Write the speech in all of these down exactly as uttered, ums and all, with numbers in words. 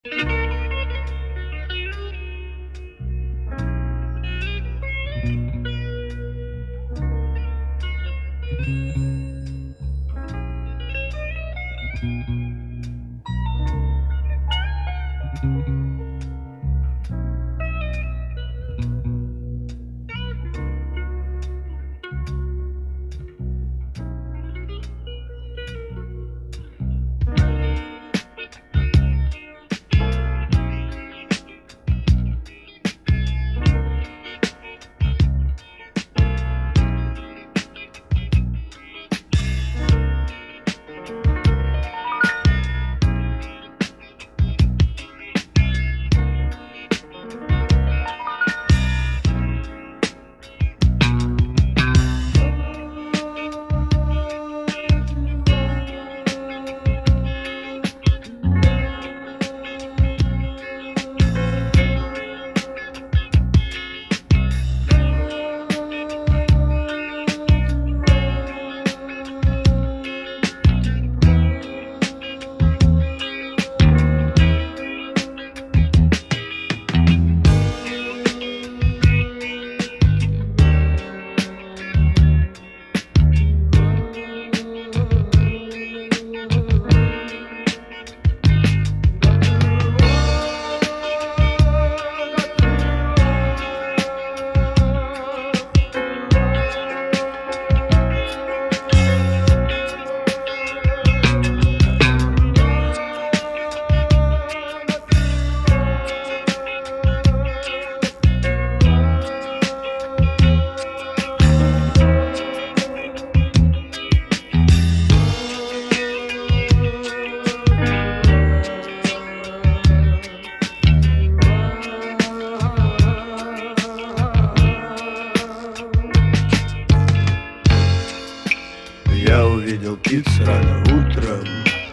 Я увидел птиц рано утром,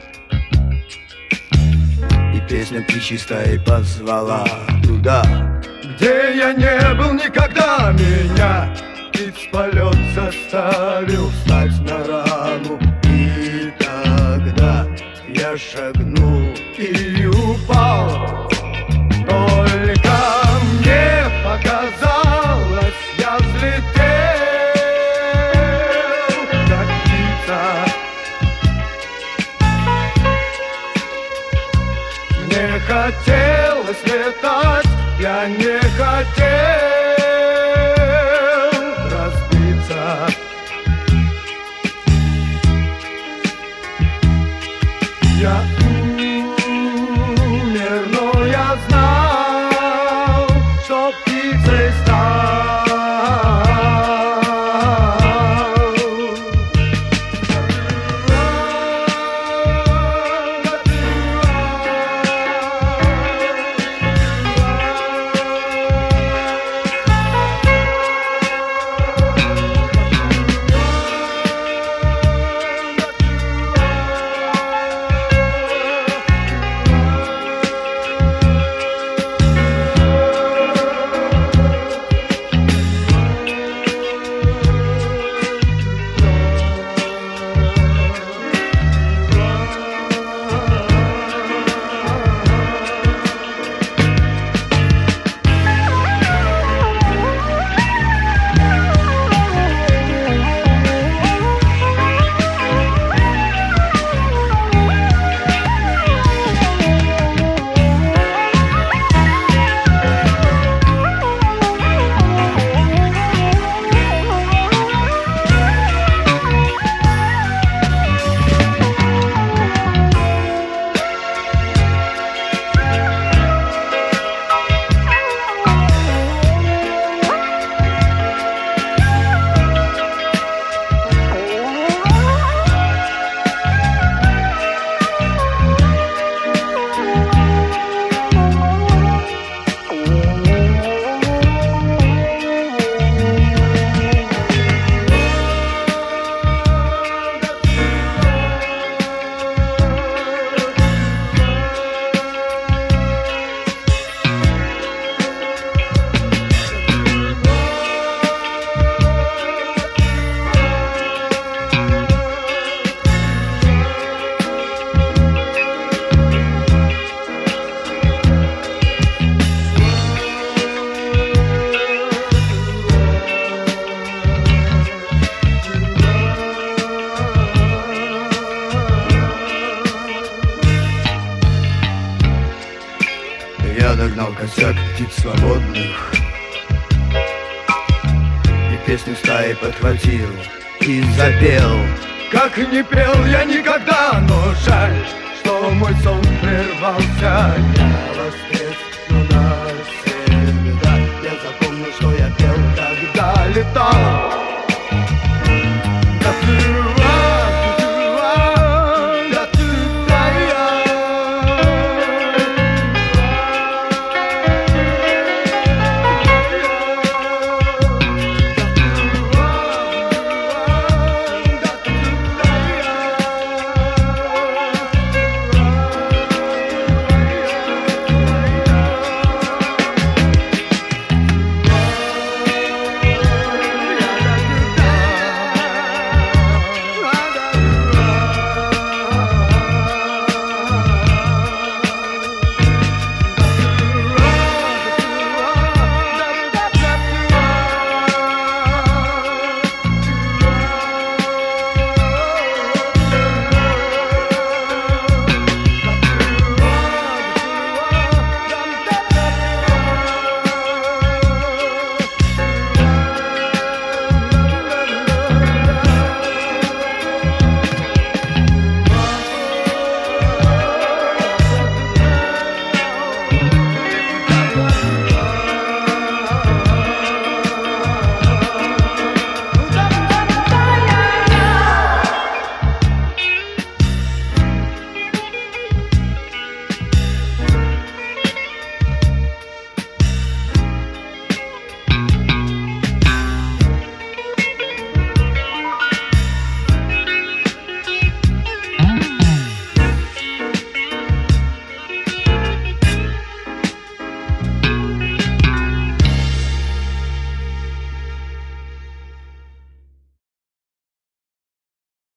и песня птичьей стаи позвала туда, где я не был никогда. Меня птиц полет заставил встать на раму, и тогда я шагнул и упал. Только мне показалось, я взлетел, как птица. Мне хотелось летать, я не хотел разбиться. Я умер, но я знал, что птицей стал. Я догнал косяк птиц свободных и песню стаи подхватил и запел. Как не пел я никогда, но жаль, что мой сон прервался. Я воскрес, но на